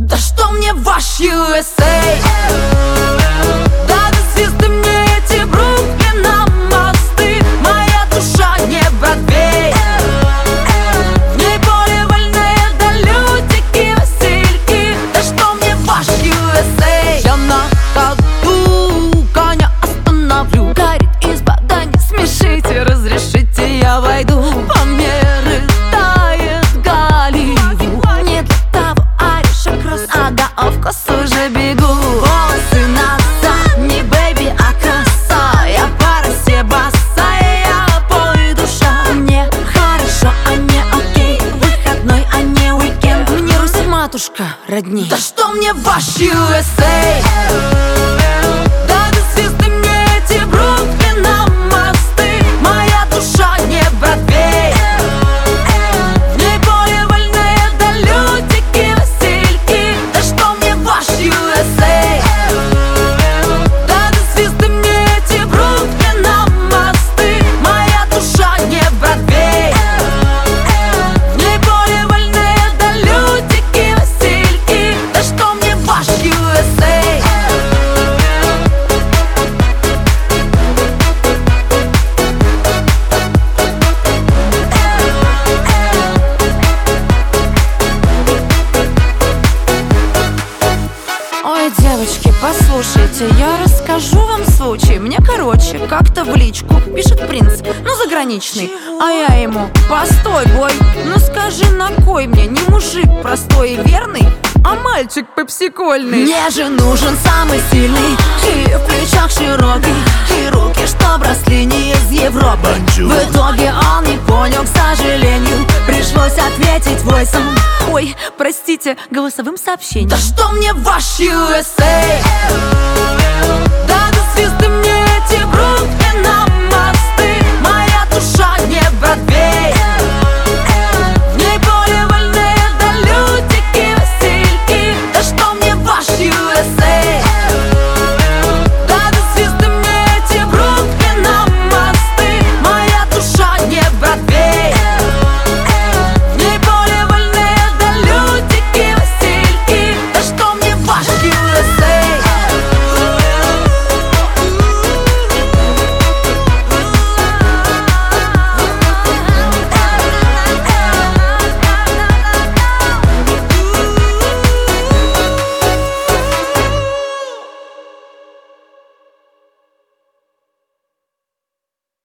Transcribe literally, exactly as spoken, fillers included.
Да что мне ваш ю эс эй? Да до звезды мне эти Бруклина мосты. Моя душа не Бродвей. В ней более вольные да лютики, васильки. Да что мне ваш ю эс эй? Я на ходу коня остановлю. Горит изба, да не смешите, разрешите я войду. По мере тает Голливуд. Не для того орешек рос, ага, а вкус уже бегу. Волосы назад, не бэйби, а краса. Я по росе босая, я пол и душа. Мне хорошо, а не окей. Выходной, а не уикенд. Мне Русь матушка родней. Да что мне ваш ю эс эй? Да до звезды мне эти Бруклина мосты. Моя душа не Бродвей. В ней более вольные да лютики, васильки. Да что мне ваш ю эс эй? Да до звезды мне эти Бруклина мосты. Моя душа не Бродвей. В ней более вольные да лютики, васильки. Да что мне ваш ю эс эй? Ой, девочки, послушайте, я расскажу вам случай. Мне, короче, как-то в личку пишет принц, ну, заграничный. А я ему: постой, бой, ну скажи, на кой мне не мужик простой и верный, а мальчик пепсикольный? Мне же нужен самый сильный, и в плечах широкий, и руки, что росли не из Европы. В итоге он не понял, к сожалению. Пришлось ответить войсом, ой, простите, голосовым сообщением. Да что мне ваш ю эс эй? Да до звезды